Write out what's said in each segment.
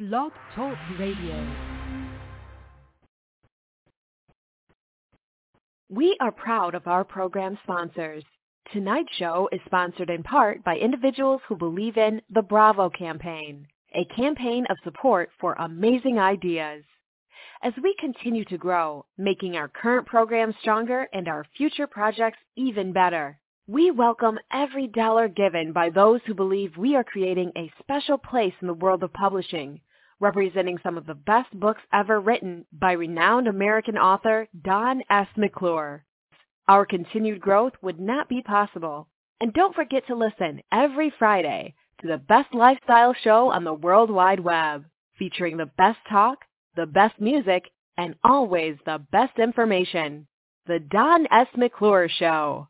Blog Talk Radio. We are proud of our program sponsors. Tonight's show is sponsored in part by individuals who believe in the Bravo campaign, a campaign of support for amazing ideas. As we continue to grow, making our current programs stronger and our future projects even better, we welcome every dollar given by those who believe we are creating a special place in the world of publishing, representing some of the best books ever written by renowned American author Don S. McClure. Our continued growth would not be possible. And don't forget to listen every Friday to the best lifestyle show on the World Wide Web, featuring the best talk, the best music, and always the best information. The Don S. McClure Show.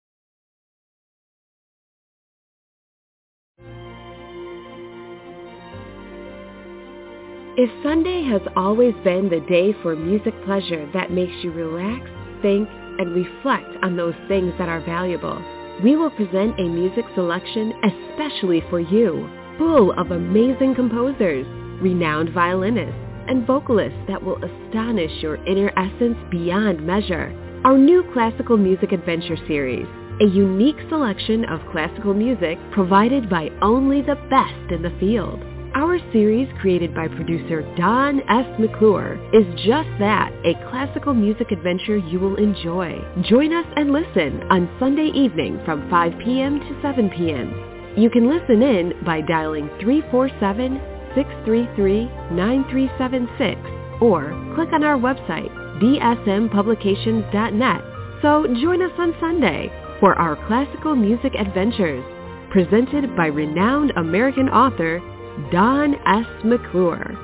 If Sunday has always been the day for music pleasure that makes you relax, think, and reflect on those things that are valuable, we will present a music selection especially for you, full of amazing composers, renowned violinists, and vocalists that will astonish your inner essence beyond measure. Our new Classical Music Adventure series, a unique selection of classical music provided by only the best in the field. Our series, created by producer Don S. McClure, is just that, a classical music adventure you will enjoy. Join us and listen on Sunday evening from 5 p.m. to 7 p.m. You can listen in by dialing 347-633-9376 or click on our website, dsmpublications.net. So join us on Sunday for our classical music adventures, presented by renowned American author Don S. McClure.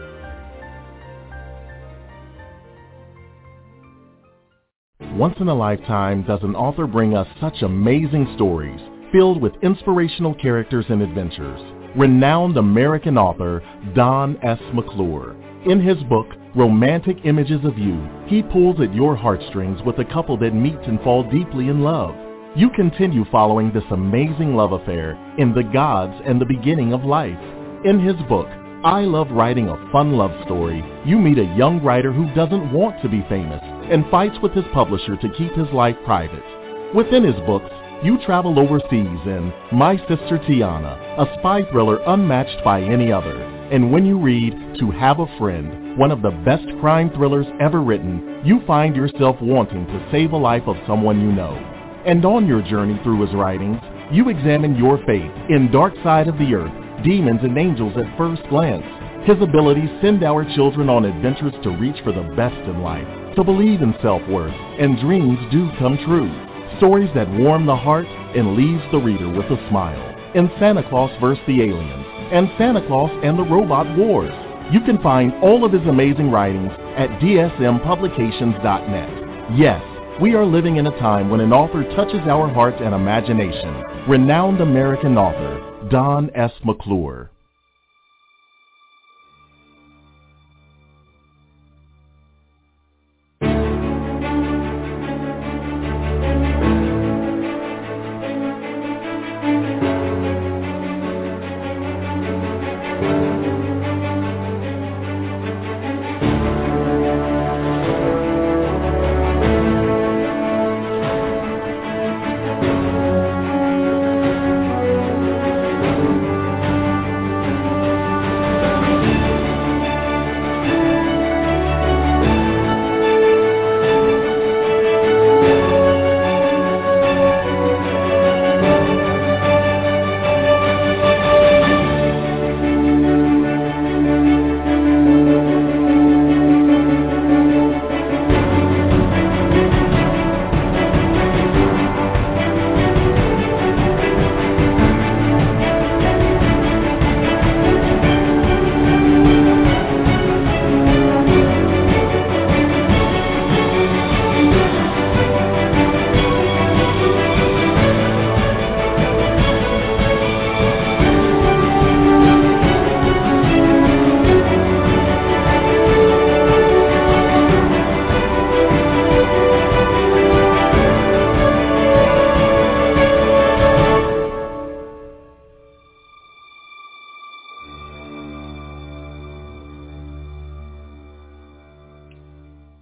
Once in a lifetime does an author bring us such amazing stories filled with inspirational characters and adventures. Renowned American author Don S. McClure. In his book, Romantic Images of You, he pulls at your heartstrings with a couple that meet and fall deeply in love. You continue following this amazing love affair in The Gods and the Beginning of Life. In his book, I Love Writing a Fun Love Story, you meet a young writer who doesn't want to be famous and fights with his publisher to keep his life private. Within his books, you travel overseas in My Sister Tiana, a spy thriller unmatched by any other. And when you read To Have a Friend, one of the best crime thrillers ever written, you find yourself wanting to save a life of someone you know. And on your journey through his writings, you examine your faith in Dark Side of the Earth, Demons and Angels at First Glance. His abilities send our children on adventures to reach for the best in life, to believe in self-worth, and dreams do come true. Stories that warm the heart and leaves the reader with a smile. In Santa Claus vs. the Aliens and Santa Claus and the Robot Wars. You can find all of his amazing writings at dsmpublications.net. Yes, we are living in a time when an author touches our heart and imagination. Renowned American author Don S. McClure.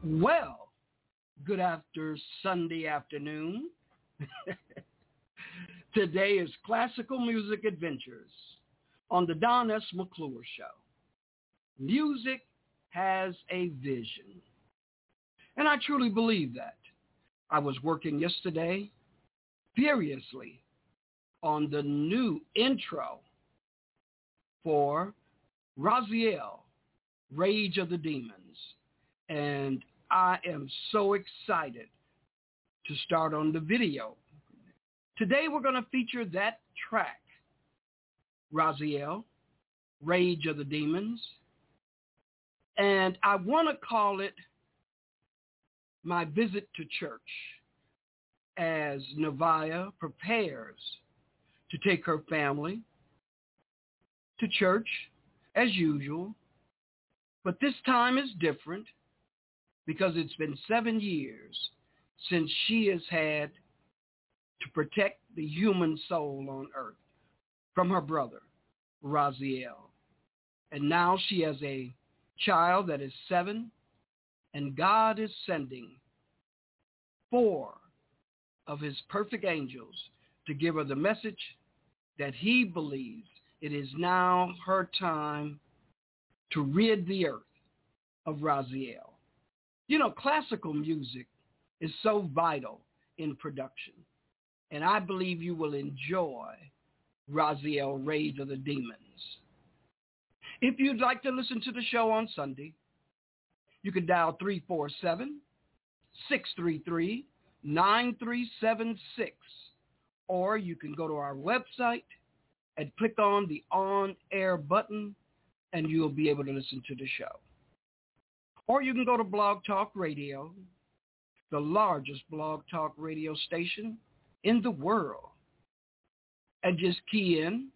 Well, good after Sunday afternoon. Today is Classical Music Adventures on the Don S. McClure Show. Music has a vision. And I truly believe that. I was working yesterday furiously on the new intro for Raziel, Rage of the Demons. And I am so excited to start on the video. Today we're going to feature that track, Raziel, Rage of the Demons. And I want to call it my visit to church as Nevaeh prepares to take her family to church as usual. But this time is different because it's been 7 years since she has had to protect the human soul on earth from her brother, Raziel. And now she has a child that is 7, and God is sending 4 of his perfect angels to give her the message that he believes it is now her time to rid the earth of Raziel. You know, classical music is so vital in production, and I believe you will enjoy Raziel, Rage of the Demons. If you'd like to listen to the show on Sunday, you can dial 347-633-9376, or you can go to our website and click on the on-air button, and you'll be able to listen to the show. Or you can go to Blog Talk Radio, the largest blog talk radio station in the world, and just key in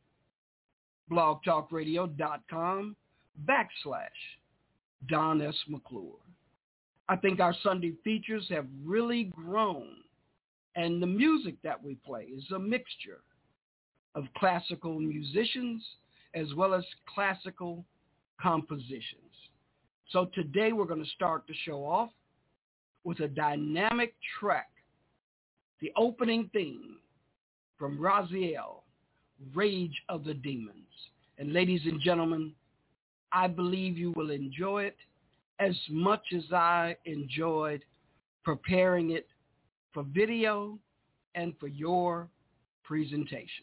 blogtalkradio.com/Don S. McClure. I think our Sunday features have really grown, and the music that we play is a mixture of classical musicians as well as classical compositions. So today we're going to start the show off with a dynamic track, the opening theme from Raziel, Rage of the Demons. And ladies and gentlemen, I believe you will enjoy it as much as I enjoyed preparing it for video and for your presentation.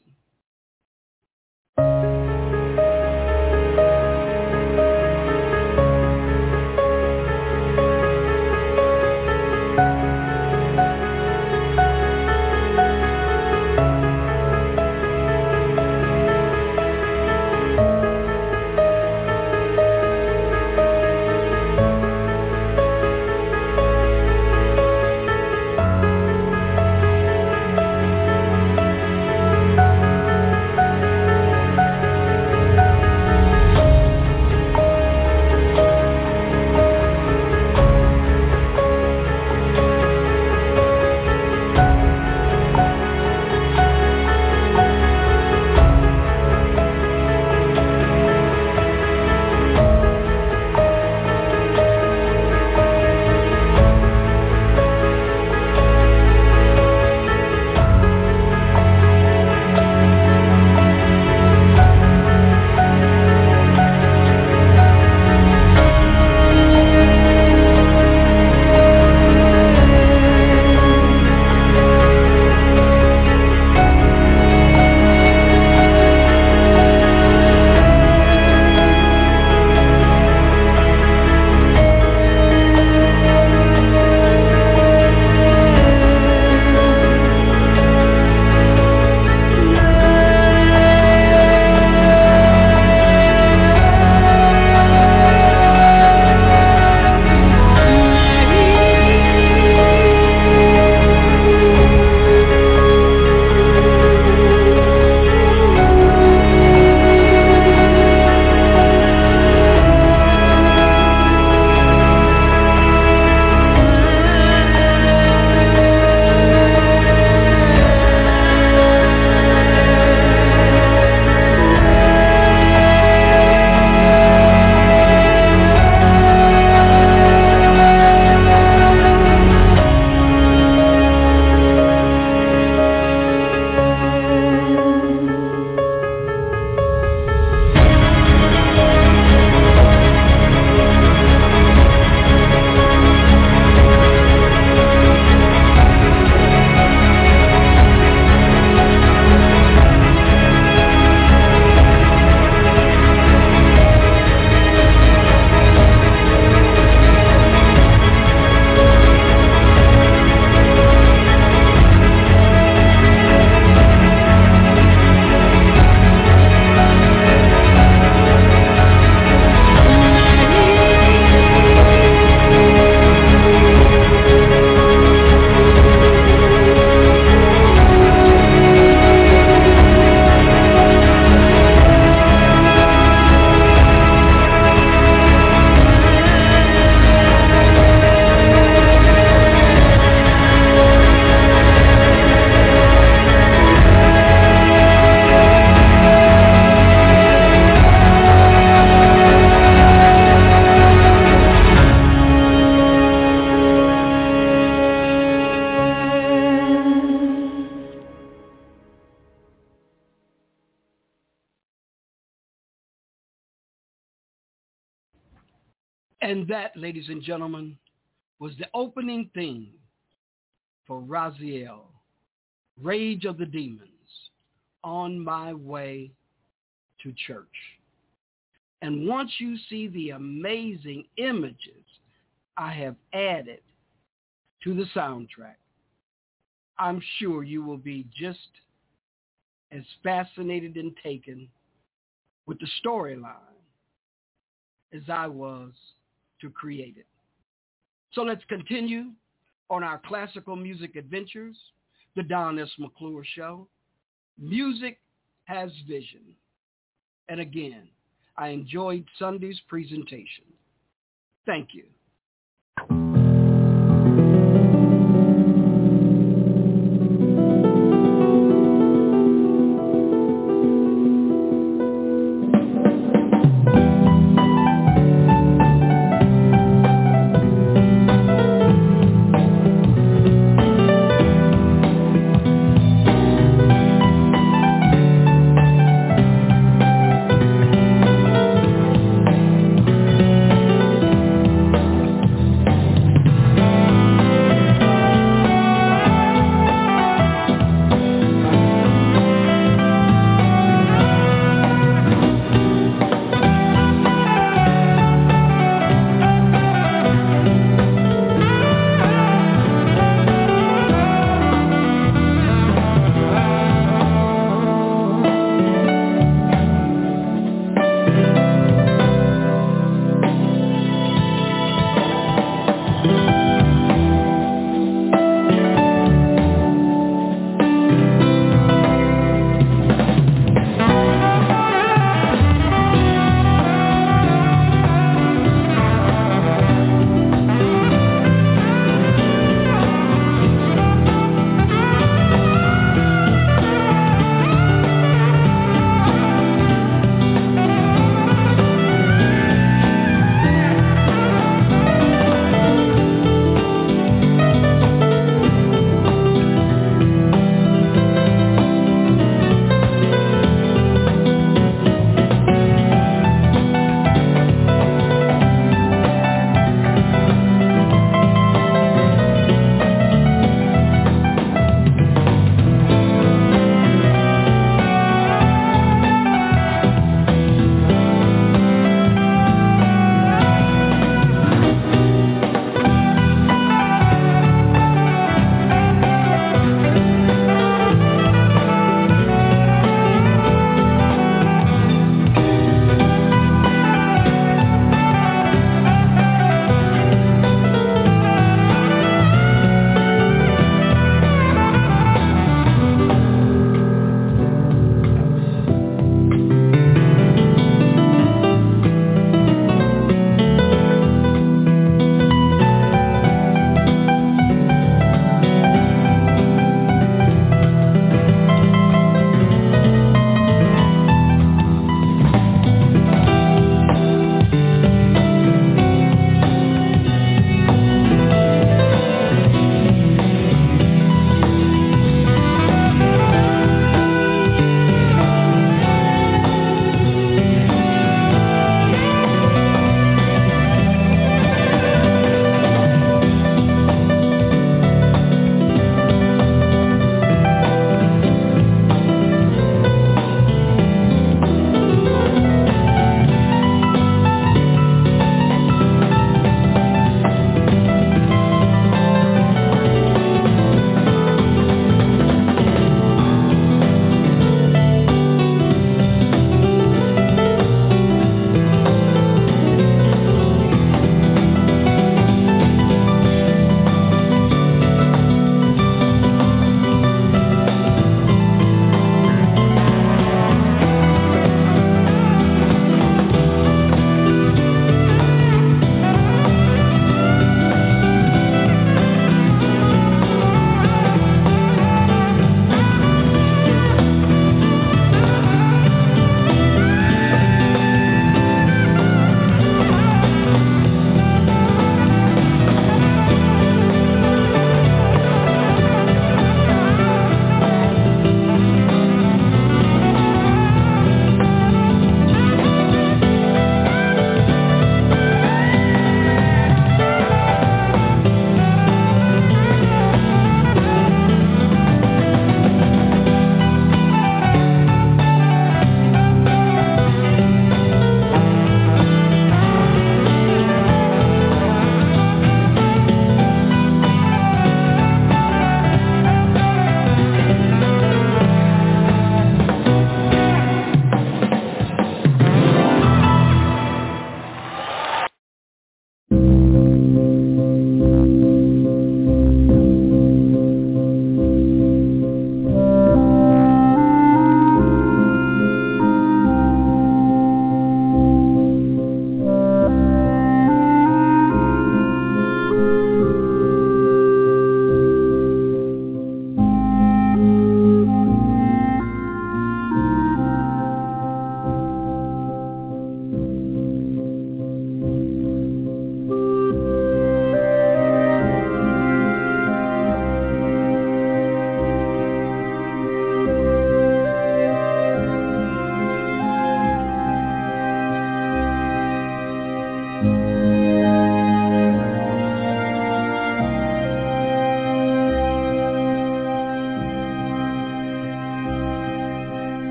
And that, ladies and gentlemen, was the opening theme for Raziel, Rage of the Demons, On My Way to Church. And once you see the amazing images I have added to the soundtrack, I'm sure you will be just as fascinated and taken with the storyline as I was to create it. So let's continue on our classical music adventures, the Don S. McClure Show. Music has vision. And again, I enjoyed Sunday's presentation. Thank you.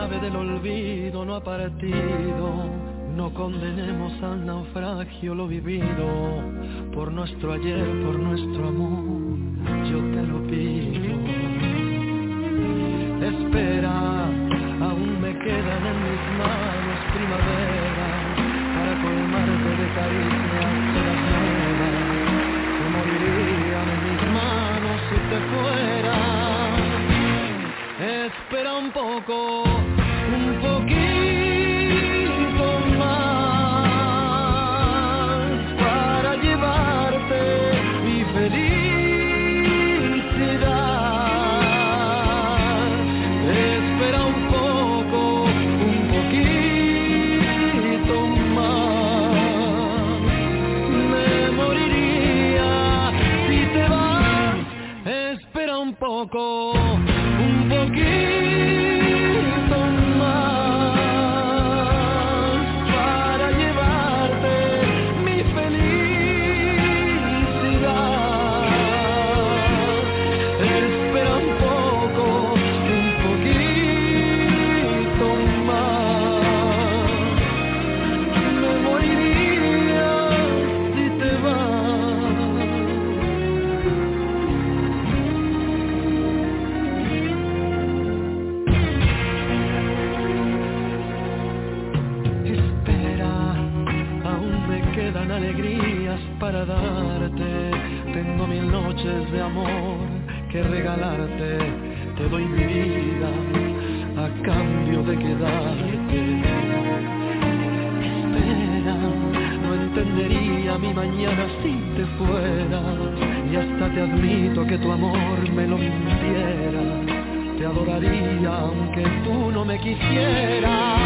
nave del olvido no ha partido. No condenemos al naufragio lo vivido. Por nuestro ayer, por nuestro amor, yo te lo pido. Espera, aún me quedan en mis manos primavera para colmarte de caricias todas nuevas. Que morirían en mis manos si te fueras. Espera un poco, un poquito más para llevarte mi felicidad. Espera un poco, un poquito más. Me moriría si te vas. Espera un poco, un poquito más para llevarte mi felicidad. Espera un poco, un poquito más. Me moriría si te vas. Espera, aún me quedan alegrías para darte. Tengo 1000 noches de amor que regalarte. Te doy mi vida a cambio de quedarte. Espera, no entendería mi mañana si te fueras. Y hasta te admito que tu amor me lo mintiera. Te adoraría aunque tú no me quisieras.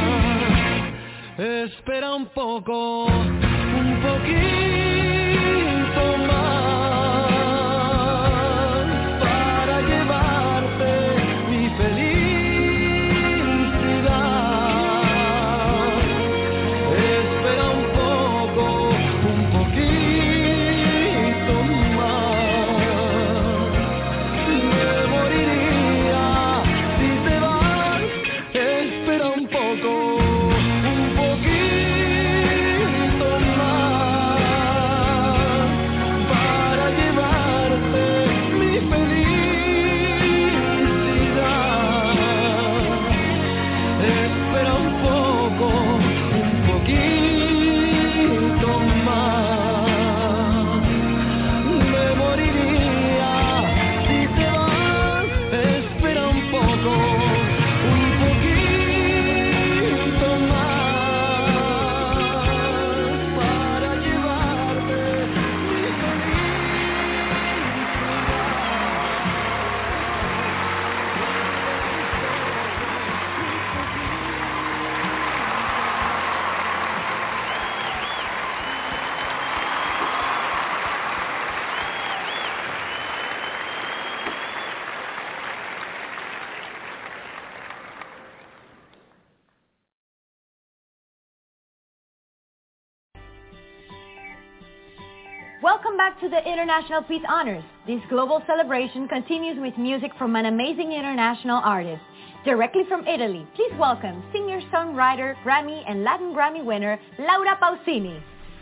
Espera un poco, un poquito más para llevarte mi felicidad. Espera un poco, un poquito más. Me moriría si te vas. Espera un poco, un poquito más para llevarte mi felicidad. Espera un poco, un poquito más. Me moriría si te vas. Espera un poco, un poquito más para llevarte mi Welcome back to the International Peace Honors. This global celebration continues with music from an amazing international artist. Directly from Italy, please welcome singer-songwriter, Grammy and Latin Grammy winner, Laura Pausini.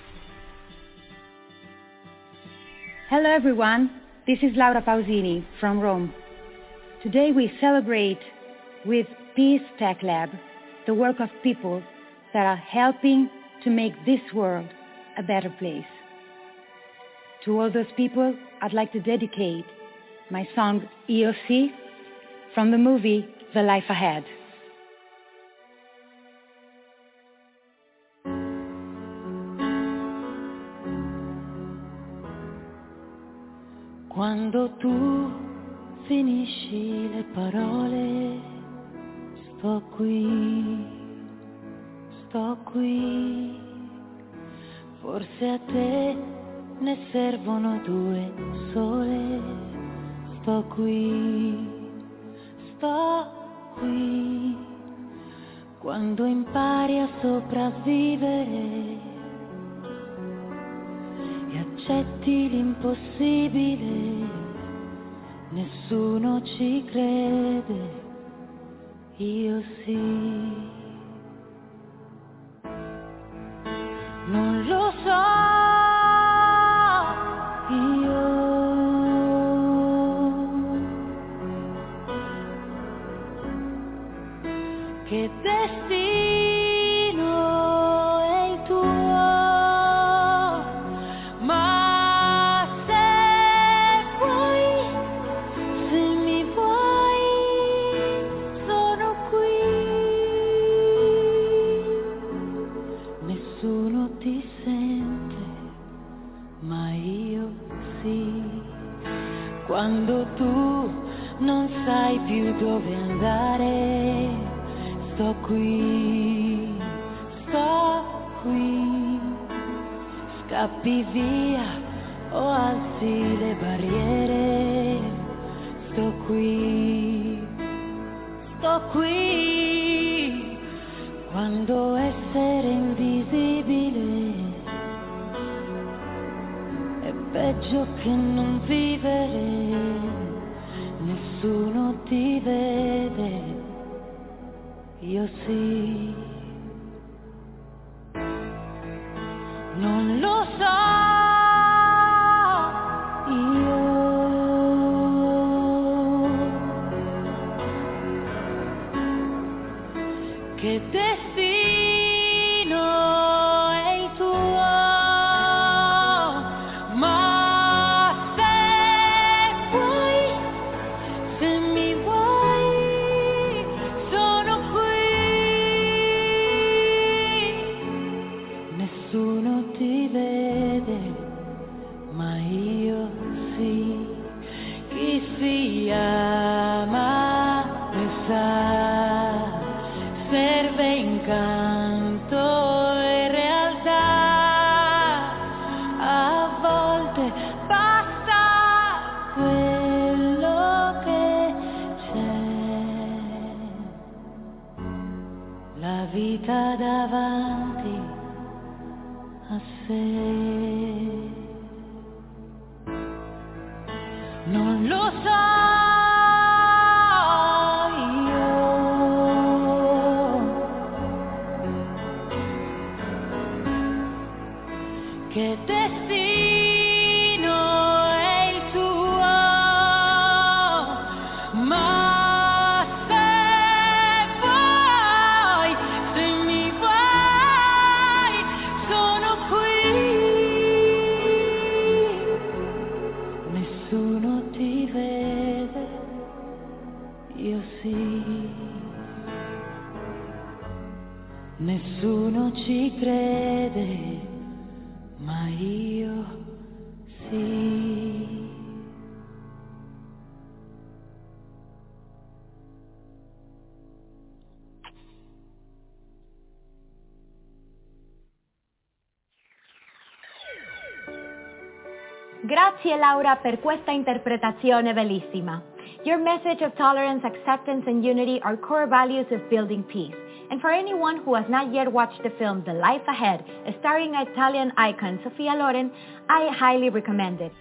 Hello everyone, this is Laura Pausini from Rome. Today we celebrate with Peace Tech Lab the work of people that are helping to make this world a better place. To all those people, I'd like to dedicate my song EOC from the movie The Life Ahead. Quando tu finisci le parole, sto qui, forse a te ne servono 2 sole, sto qui, quando impari a sopravvivere e accetti l'impossibile, nessuno ci crede, io sì. Non lo so, io che destino è il tuo, ma se vuoi, se mi vuoi, sono qui. Nessuno ti sente, ma io sì. Quando tu non sai più dove andare, sto qui, scappi via o alzi le barriere, sto qui, quando essere invisibile è peggio che non vivere, nessuno ti vede. Io sì, non lo so, io che destino è il tuo, ma se vuoi, se mi vuoi, sono nessuno ti vede, ma io sì. Chi si ama ne sa, serve incanto e realtà, a volte basta quello che c'è, la vita davanti a sé. Non lo so, io che destino è il tuo, ma se vuoi, se mi vuoi, sono qui. Nessuno ti vede, io sì. Nessuno ci crede, ma io sì. Grazie Laura per questa interpretazione bellissima. Your message of tolerance, acceptance, and unity are core values of building peace. And for anyone who has not yet watched the film The Life Ahead, starring Italian icon Sophia Loren, I highly recommend it.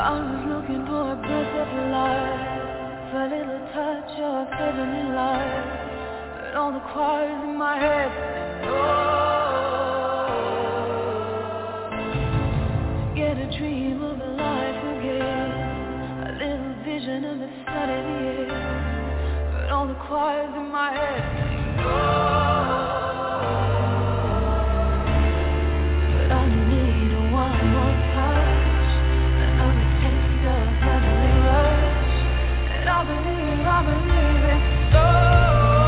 was looking for a breath of life, a little touch of heavenly light, but all the choirs in my head said no. To get a dream of a life again, a little vision of the sun in the air, but all the choirs in my head said no. But I need one more touch, another taste of heavenly rush, and I believe it's so.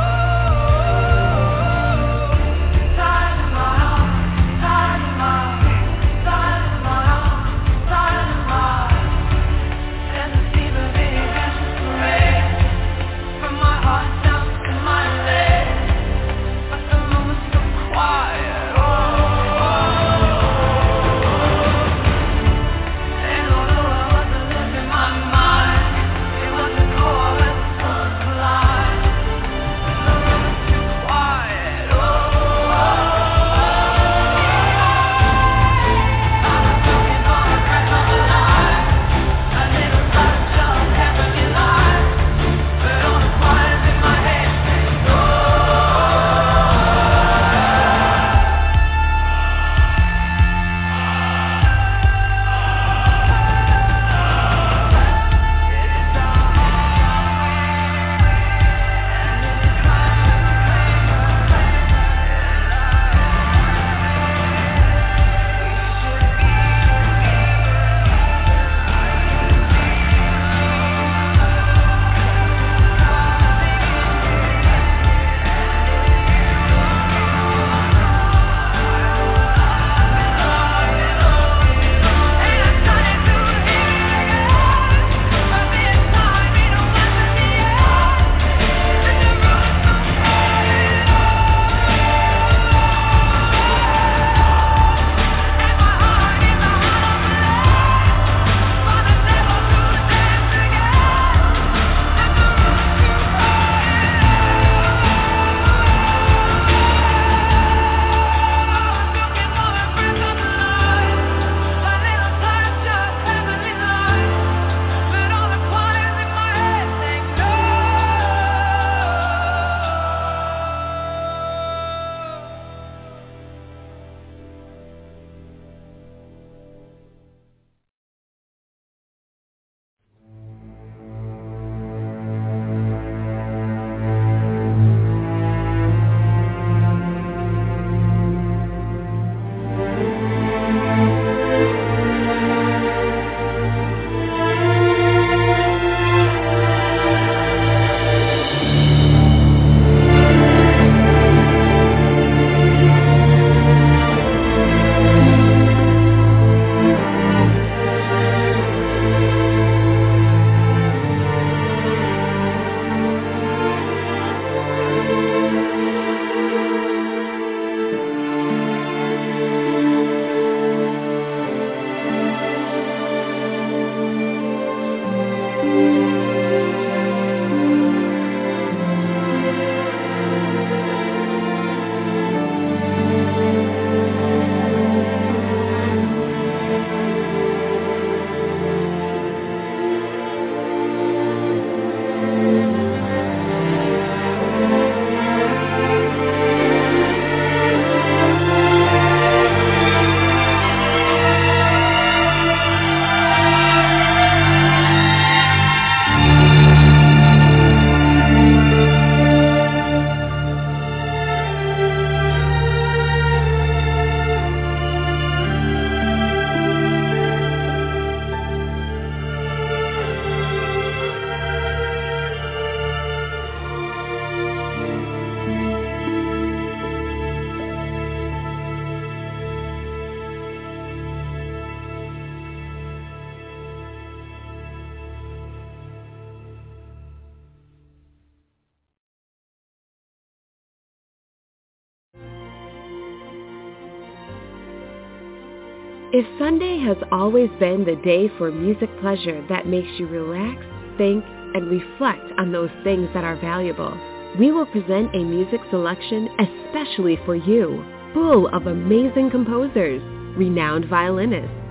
If Sunday has always been the day for music pleasure that makes you relax, think, and reflect on those things that are valuable, we will present a music selection especially for you, full of amazing composers, renowned violinists,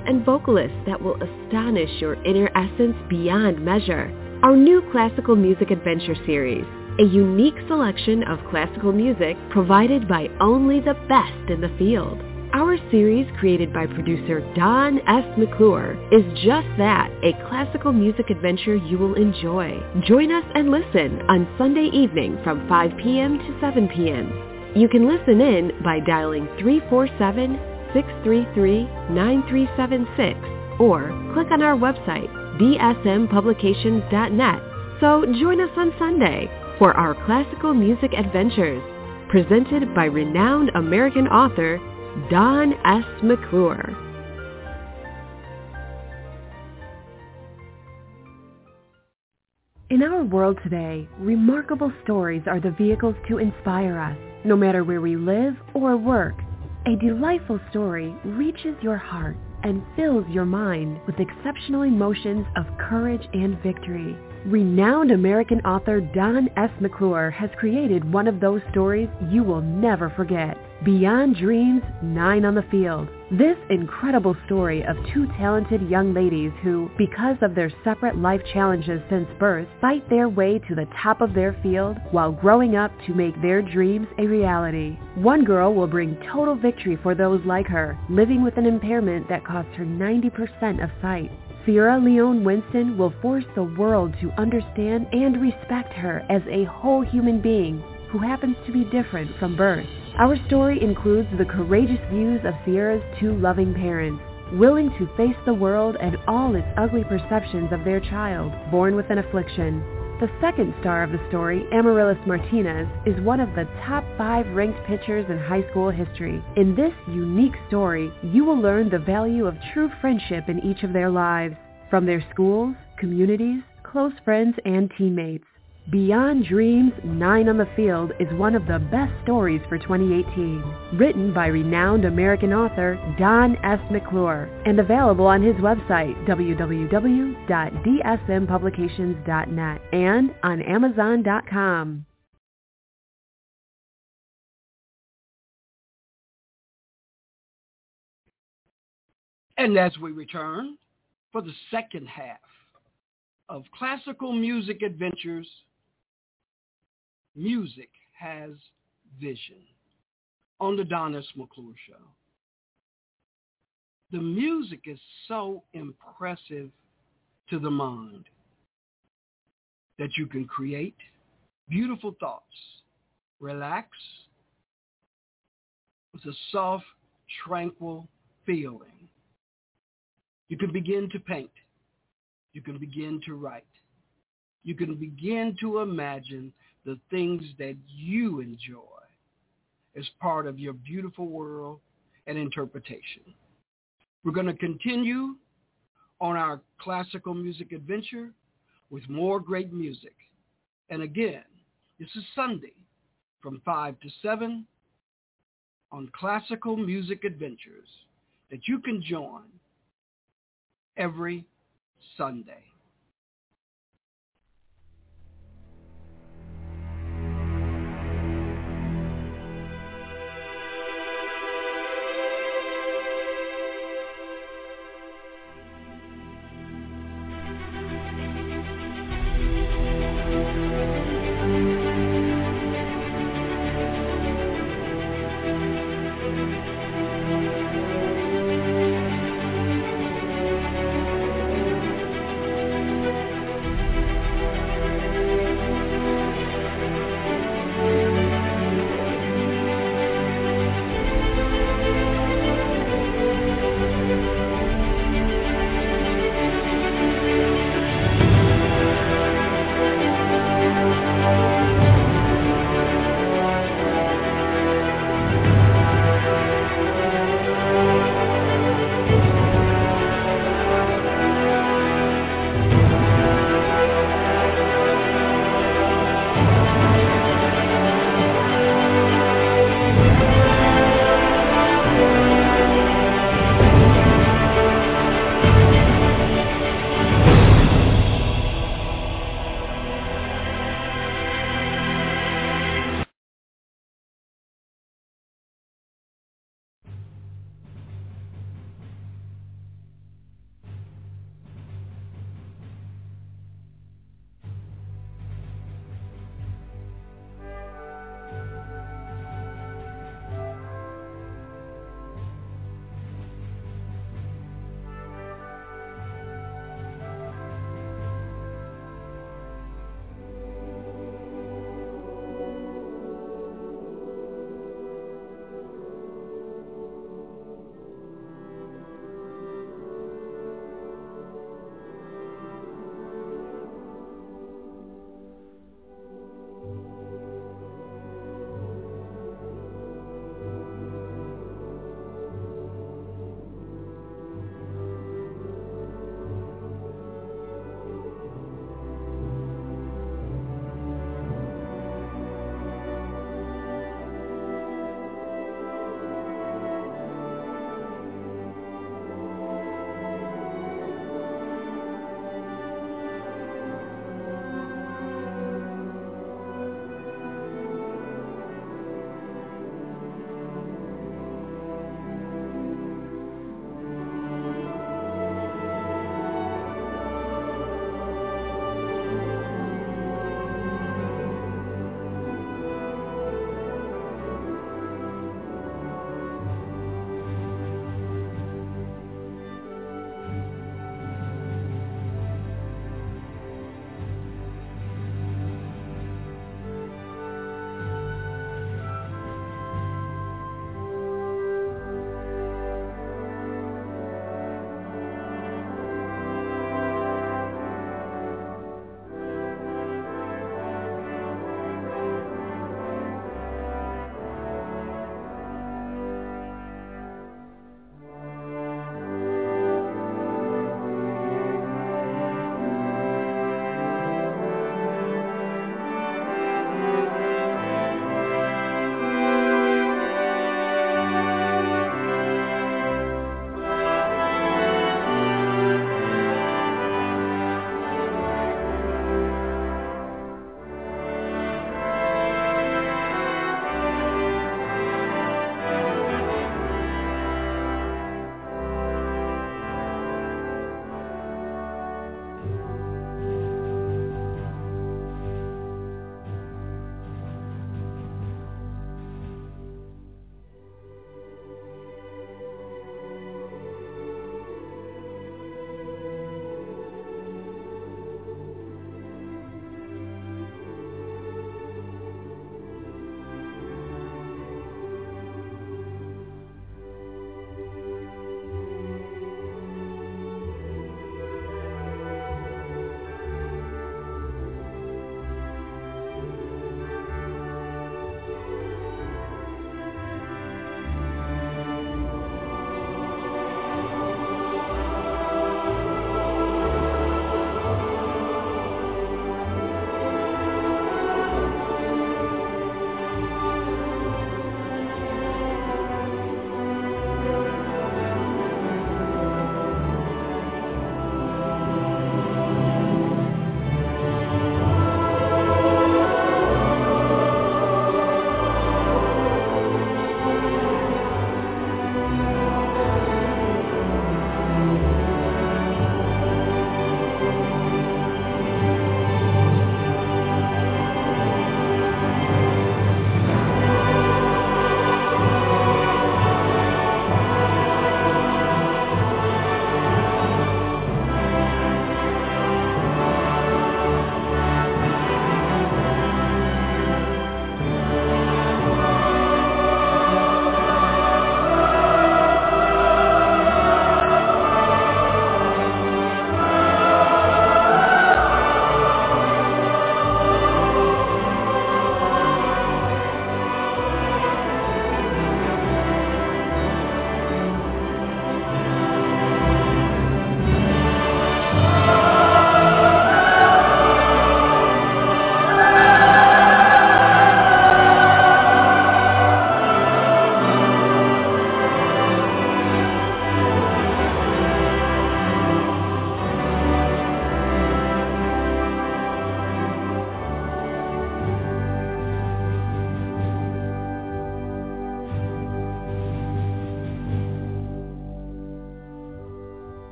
and vocalists that will astonish your inner essence beyond measure. Our new Classical Music Adventure series, a unique selection of classical music provided by only the best in the field. Our series, created by producer Don S. McClure, is just that, a classical music adventure you will enjoy. Join us and listen on Sunday evening from 5 p.m. to 7 p.m. You can listen in by dialing 347-633-9376 or click on our website, dsmpublications.net. So join us on Sunday for our classical music adventures, presented by renowned American author Don S. McClure. In our world today, remarkable stories are the vehicles to inspire us, no matter where we live or work. A delightful story reaches your heart and fills your mind with exceptional emotions of courage and victory. Renowned American author Don S. McClure has created one of those stories you will never forget. Beyond Dreams, 9 on the Field. This incredible story of two talented young ladies who, because of their separate life challenges since birth, fight their way to the top of their field while growing up to make their dreams a reality. One girl will bring total victory for those like her, living with an impairment that cost her 90% of sight. Sierra Leone Winston will force the world to understand and respect her as a whole human being who happens to be different from birth. Our story includes the courageous views of Sierra's two loving parents, willing to face the world and all its ugly perceptions of their child, born with an affliction. The second star of the story, Amaryllis Martinez, is one of the top 5 ranked pitchers in high school history. In this unique story, you will learn the value of true friendship in each of their lives, from their schools, communities, close friends, and teammates. Beyond Dreams, 9 on the Field is one of the best stories for 2018. Written by renowned American author Don S. McClure and available on his website, www.dsmpublications.net, and on Amazon.com. And as we return for the second half of Classical Music Adventures, Music Has Vision, on the Don S. McClure Show. The music is so impressive to the mind that you can create beautiful thoughts, relax with a soft, tranquil feeling. You can begin to paint. You can begin to write. You can begin to imagine the things that you enjoy as part of your beautiful world and interpretation. We're going to continue on our classical music adventure with more great music. And again, this is Sunday from 5 to 7 on Classical Music Adventures that you can join every Sunday.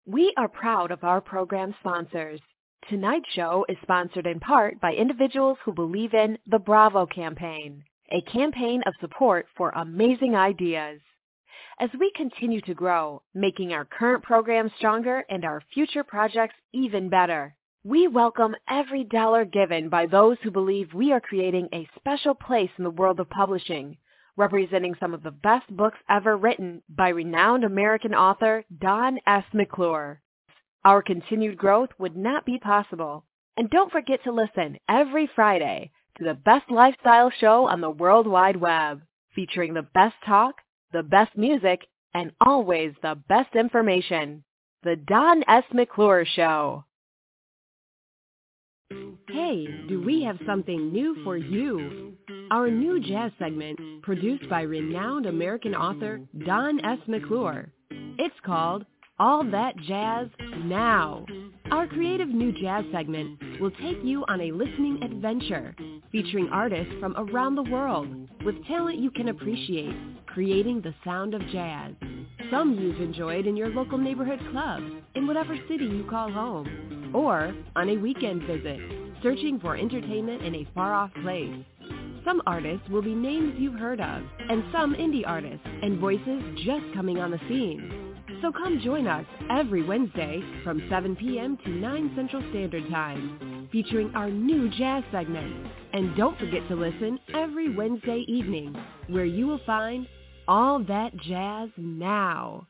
We are proud of our program sponsors. Tonight's show is sponsored in part by individuals who believe in the Bravo campaign, a campaign of support for amazing ideas. As we continue to grow, making our current program stronger and our future projects even better, we welcome every dollar given by those who believe we are creating a special place in the world of publishing, representing some of the best books ever written by renowned American author Don S. McClure. Our continued growth would not be possible. And don't forget to listen every Friday to the best lifestyle show on the World Wide Web, featuring the best talk, the best music, and always the best information. The Don S. McClure Show. Hey, do we have something new for you? Our new jazz segment, produced by renowned American author Don S. McClure. It's called All That Jazz Now. Our creative new jazz segment will take you on a listening adventure, featuring artists from around the world with talent you can appreciate, creating the sound of jazz. Some you've enjoyed in your local neighborhood club, in whatever city you call home, or on a weekend visit, searching for entertainment in a far-off place. Some artists will be names you've heard of, and some indie artists and voices just coming on the scene. So come join us every Wednesday from 7 p.m. to 9 Central Standard Time, featuring our new jazz segment. And don't forget to listen every Wednesday evening, where you will find All That Jazz Now.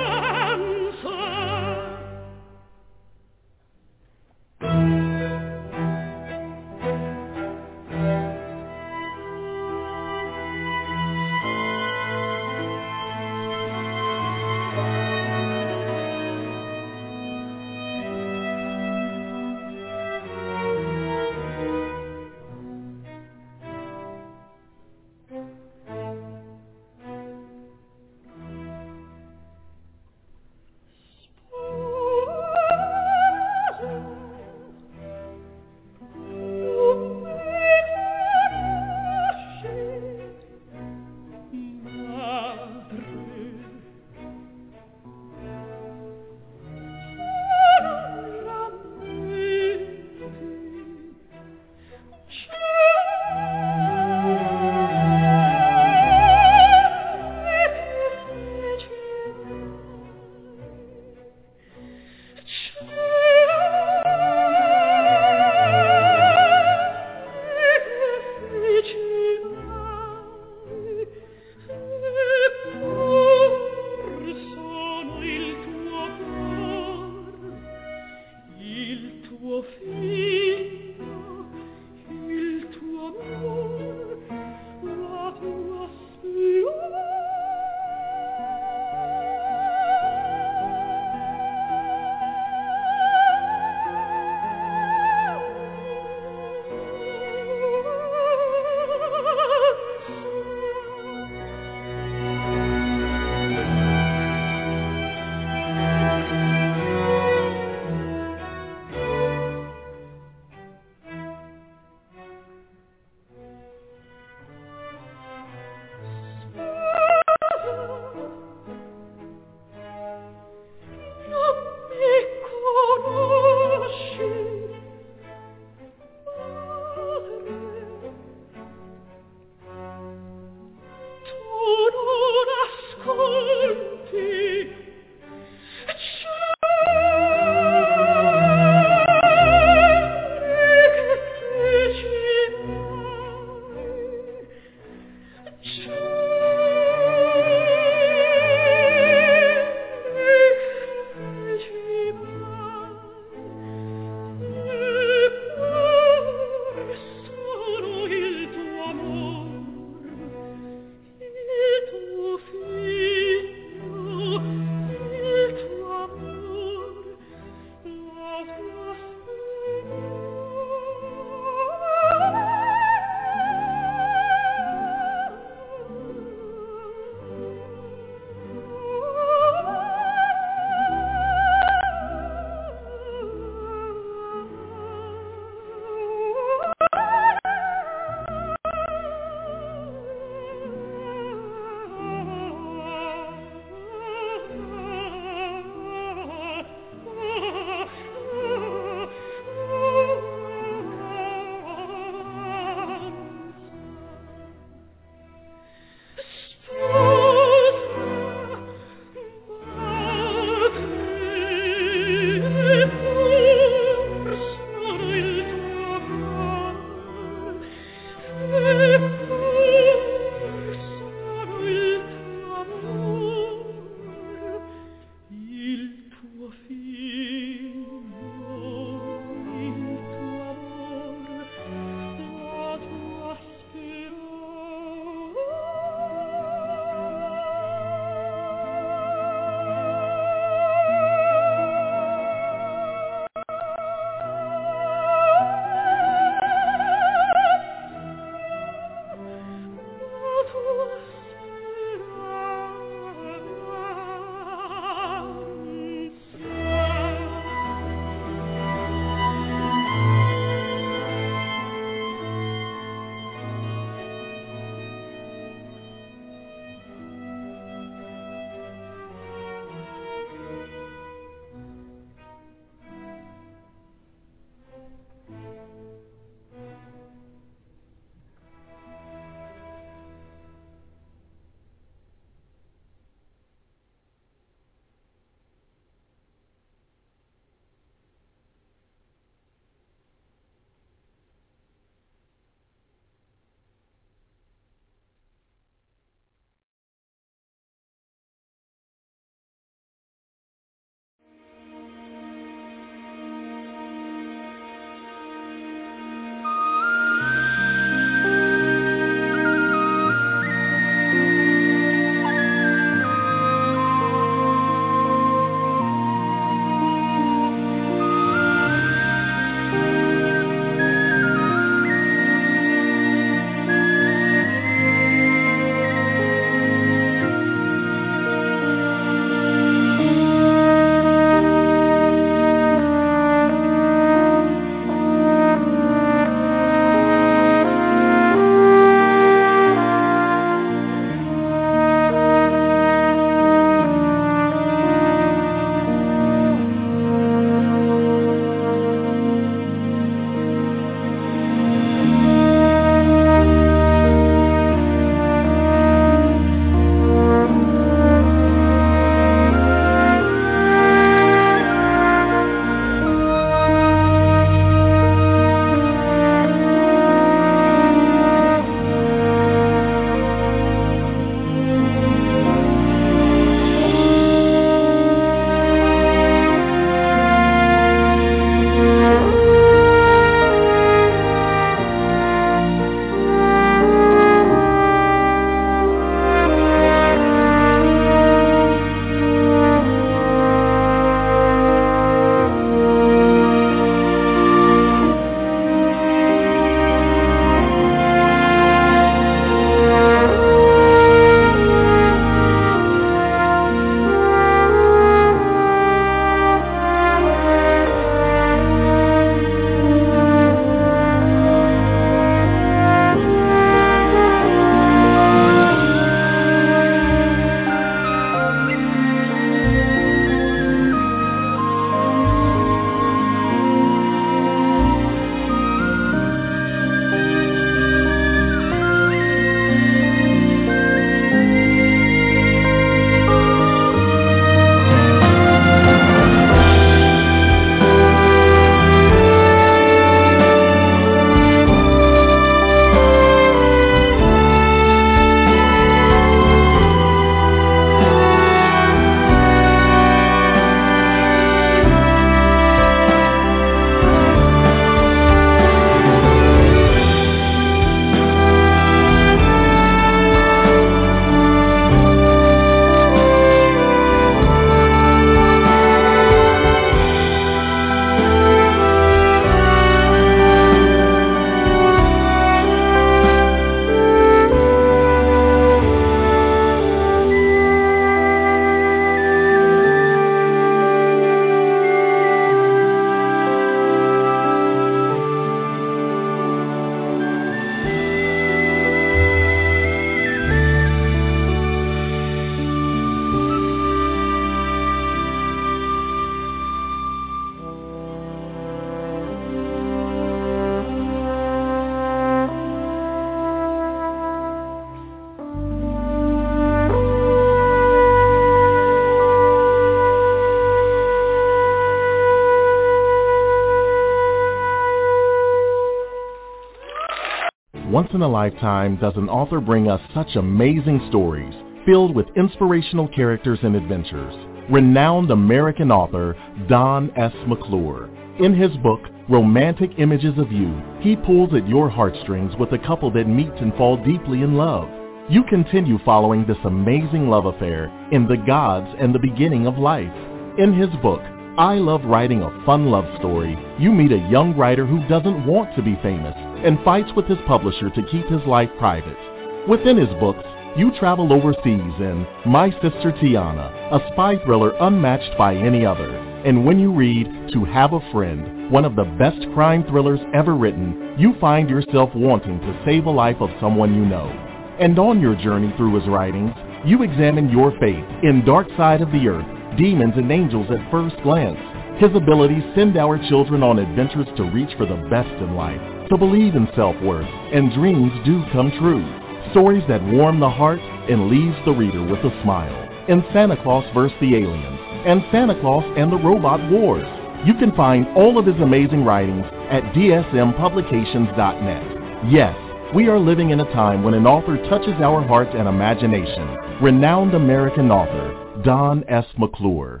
Once in a lifetime does an author bring us such amazing stories filled with inspirational characters and adventures. Renowned American author Don S. McClure. In his book, Romantic Images of You, he pulls at your heartstrings with a couple that meet and fall deeply in love. You continue following this amazing love affair in The Gods and the Beginning of Life. In his book, I Love Writing a Fun Love Story, you meet a young writer who doesn't want to be famous and fights with his publisher to keep his life private. Within his books, you travel overseas in My Sister Tiana, a spy thriller unmatched by any other. And when you read To Have a Friend, one of the best crime thrillers ever written, you find yourself wanting to save a life of someone you know. And on your journey through his writings, you examine your faith in Dark Side of the Earth, Demons and Angels at First Glance. His abilities send our children on adventures to reach for the best in life, to believe in self-worth, and dreams do come true. Stories that warm the heart and leaves the reader with a smile. In Santa Claus vs. the Aliens and Santa Claus and the Robot Wars. You can find all of his amazing writings at dsmpublications.net. Yes, we are living in a time when an author touches our heart and imagination. Renowned American author Don S. McClure.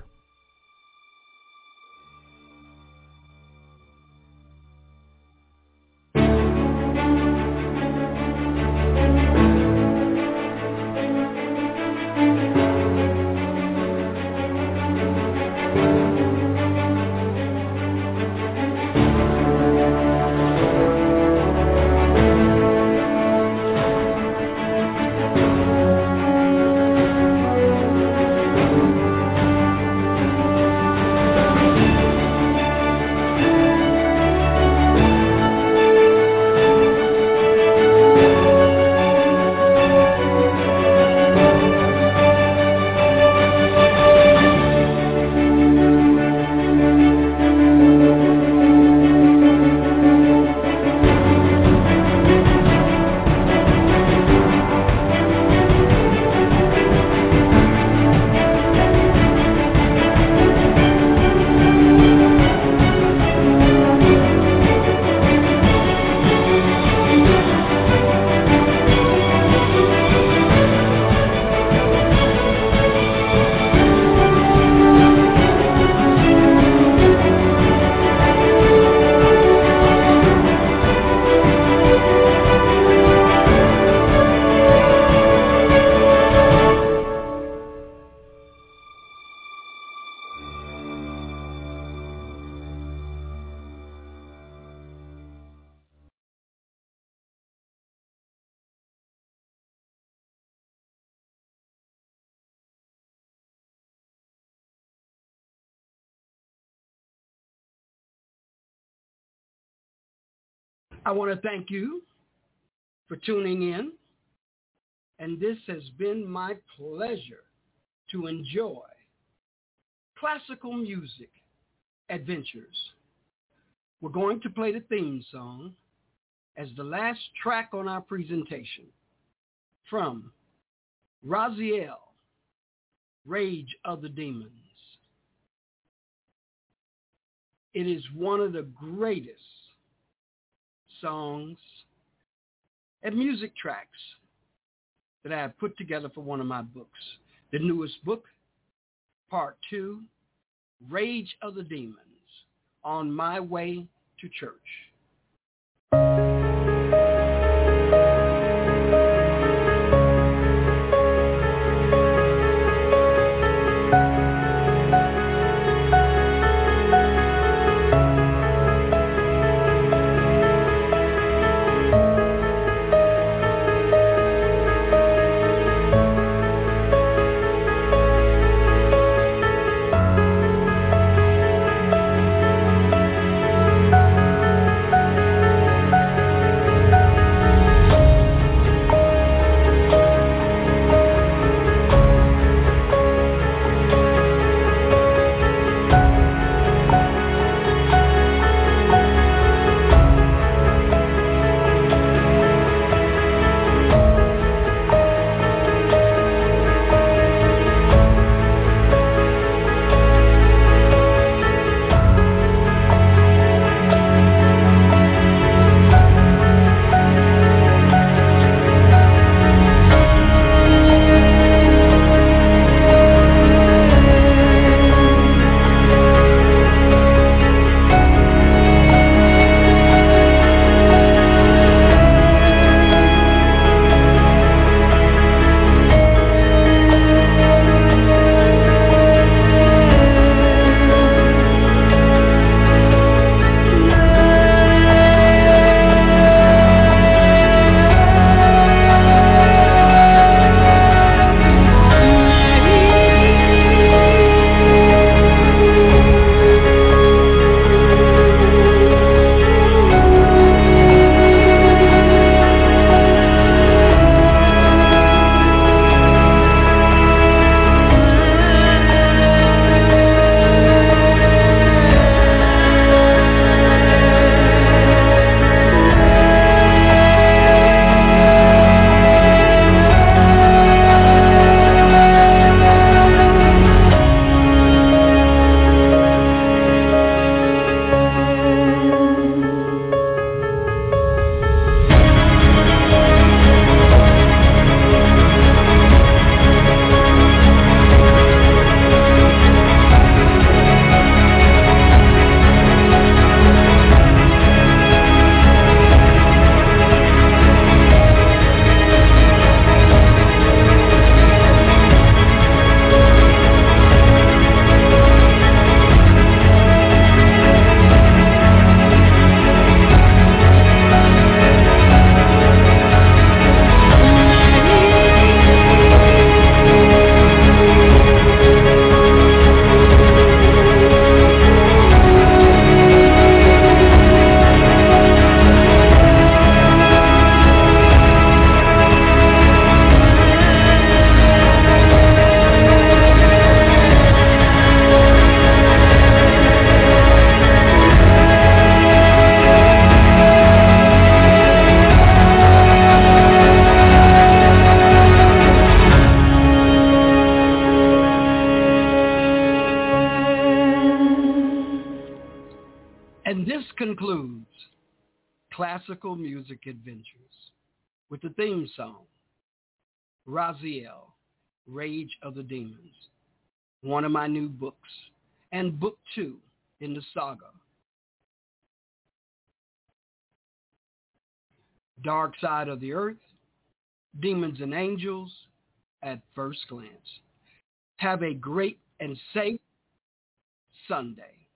I want to thank you for tuning in, and this has been my pleasure to enjoy classical music adventures. We're going to play the theme song as the last track on our presentation from Raziel, Rage of the Demons. It is one of the greatest songs and music tracks that I have put together for one of my books. The newest book, Part 2, Rage of the Demons, On My Way to Church. concludes Classical Music Adventures with the theme song, Raziel, Rage of the Demons, one of my new books, and book 2 in the saga. Dark Side of the Earth, Demons and Angels at First Glance. Have a great and safe Sunday.